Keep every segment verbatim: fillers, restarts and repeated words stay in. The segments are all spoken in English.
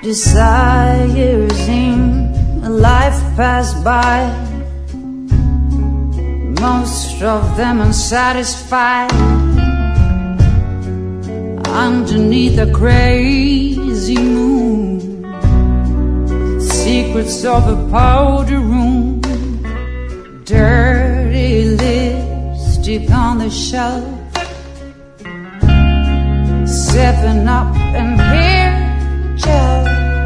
desires in a life pass by, most of them unsatisfied. Underneath a crazy moon, secrets of a powder room, dirty lipstick on the shelf, seven up and hair gel.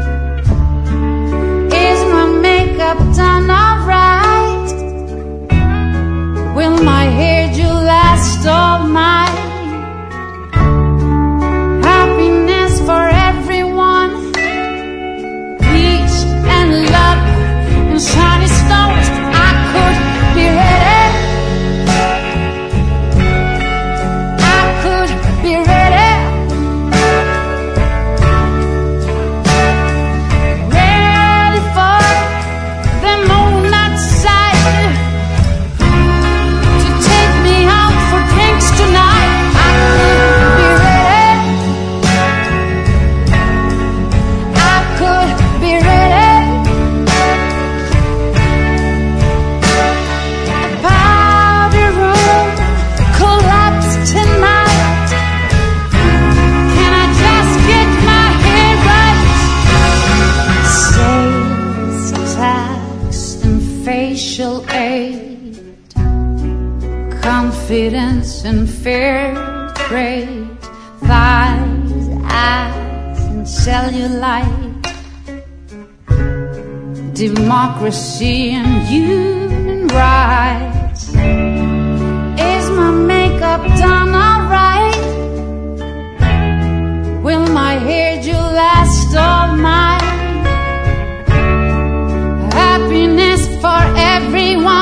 Is my makeup done alright? Will my hair do last all night? Happiness for everyone, peace and love and shiny stones. I could be ready, I could be ready, ready for the moonlight side to take me out for drinks tonight. I could be ready, I could be ready. The powder room collapsed tonight. Can I just get my head right? Sales tax and facial aid, confidence and fair trade, thighs, ass and cellulite, democracy and human rights. Is my makeup done alright? Will my hair do last all night? Happiness for everyone,